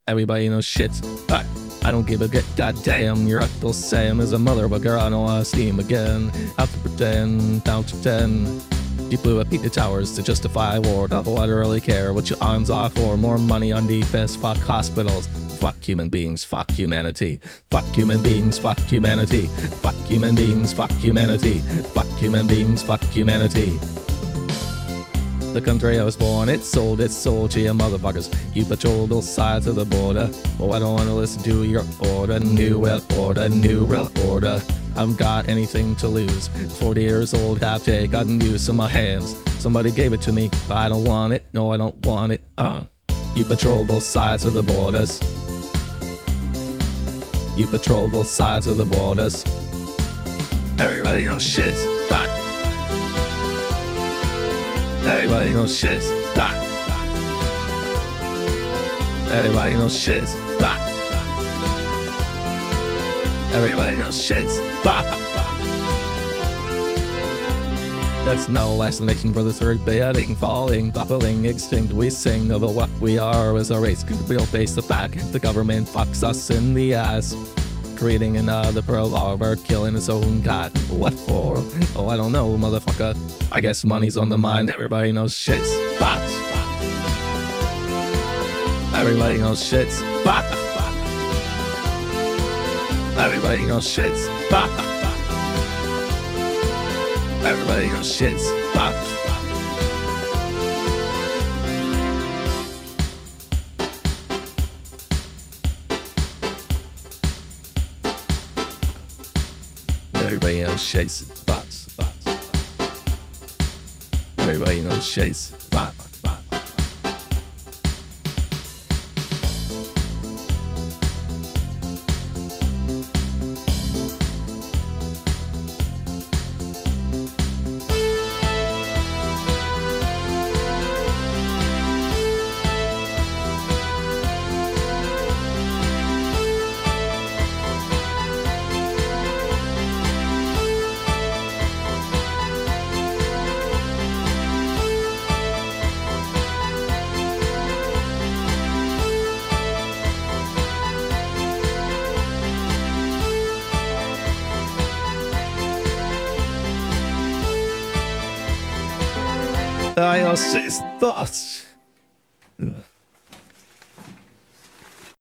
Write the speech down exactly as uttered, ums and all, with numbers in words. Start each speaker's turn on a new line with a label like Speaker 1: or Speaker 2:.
Speaker 1: Everybody knows shit. I, I don't give a good goddamn. Your Uncle Sam is a mother, but girl, I know I see him again. Out to pretend, down to ten. You blew up the towers to justify war. Oh, I don't really care what your arms are for. More money on defense, fuck hospitals. Fuck human beings, fuck humanity. Fuck human beings, fuck humanity. Fuck human beings, fuck humanity. Fuck human beings, fuck humanity. The country I was born, it sold its soul to you motherfuckers. You patrol both sides of the border. Oh, I don't want to listen to your order. New world order, new world order. I haven't got anything to lose. forty years old, have taken use of my hands. Somebody gave it to me, but I don't want it. No, I don't want it. Uh. You patrol both sides of the borders. You patrol both sides of the borders. Everybody knows shit. Fuck. Everybody knows shit. Fuck. Everybody knows shit. Fuck. Everybody knows shit. Fuck. There's no explanation for the third building falling, buckling, extinct. We sing of what we are as a race. We'll face the fact the government fucks us in the ass. Creating another Pearl Harbor, killing its own god. What for? Oh, I don't know, motherfucker. I guess money's on the mind. Everybody knows shit. Fuck. Everybody knows shit. Fuck. Everybody knows shit. Fuck. Everybody knows shit. Fuck. Everybody knows shit. Fuck. Everybody knows shit. Fuck. I also thoughts. Ugh.